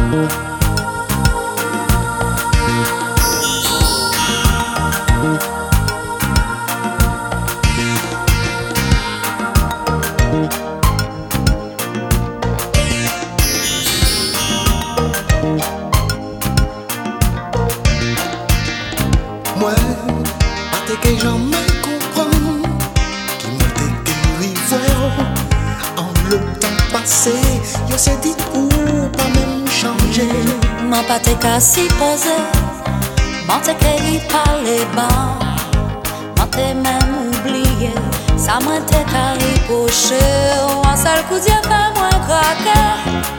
Moi, pas que jamais comprendre qui m'a été en le temps passé, je sais dit ou pas même changer. M'en pas te qu'à s'y poser, m'en te qu'à y parler bas, m'en te même oublié, ça m'en te qu'à y pocher, ou un seul coup d'y'a fait moins craquer.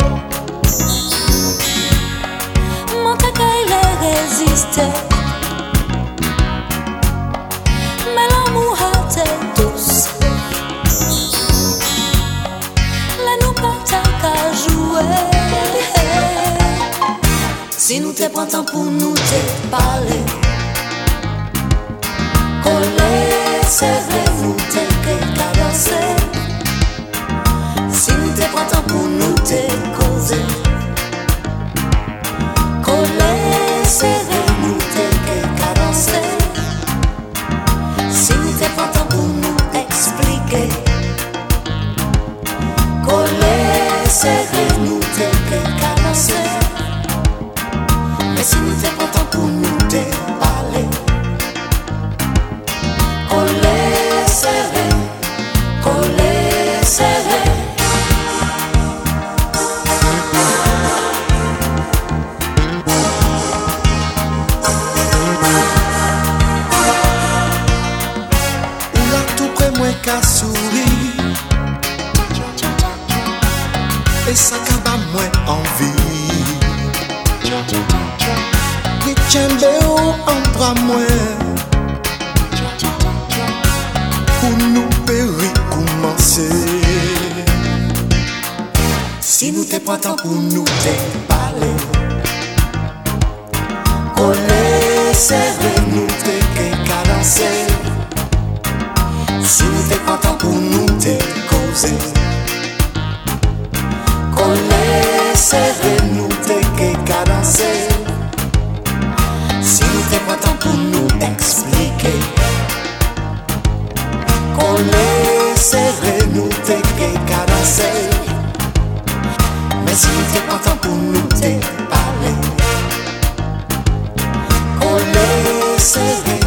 M'en te qu'à y les résister. Mais l'amour a été douce. Là nous pas qu'à jouer. Si nous te prenons temps pour nous te parler, coller, serrer, nous te cadencer. Si nous te prenons temps pour nous te causer, coller, serrer, nous te cadencer. Si nous te prenons temps pour nous expliquer, coller, serrer, nous te cadencer. Mais si nous te prenons temps pour nous te parler, coller, serrer, coller, serrer. Qu'à sourire et ça qu'à moins envie. Qui tient en bras moins pour nous périr commencer. Si nous te prenons temps pour nous te parler, coller, serrer, nous te cadencer. Si nous te prenons temps pour nous te causer, coller, serrer, nous te cadencer. Si nous te prenons temps pour nous expliquer, coller, serrer, nous te cadencer. Mais si nous te prenons temps pour nous te parler, coller, serrer,